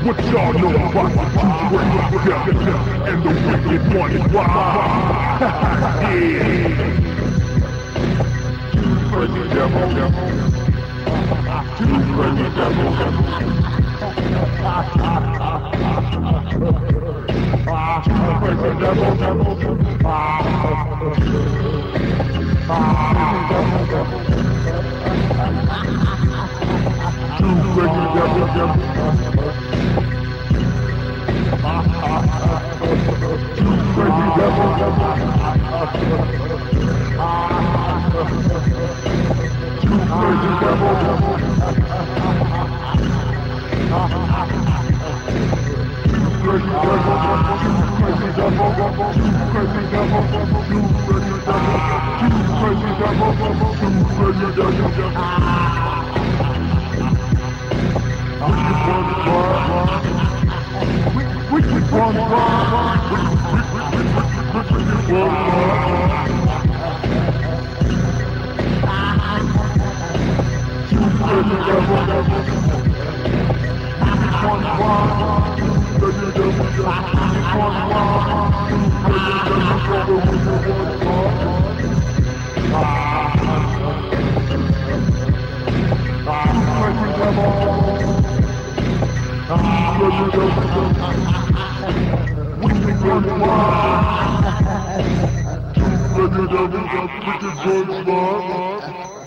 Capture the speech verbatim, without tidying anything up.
What y'all know about the two great devils and the wicked one? Wow. Yeah. Two crazy devils. Two crazy devils. Two crazy devils. Two crazy devils. Two crazy devils. Two crazy devils. Two crazy devils. Two crazy devils. Two crazy devils. Two crazy devils. Two crazy devils. Two crazy devils. Wicked one, wicked one, wicked one. Two crazy devils. One, one, crazy devils. One, one, crazy devils. Wicked devils, wicked devils, wicked devils, wicked devils,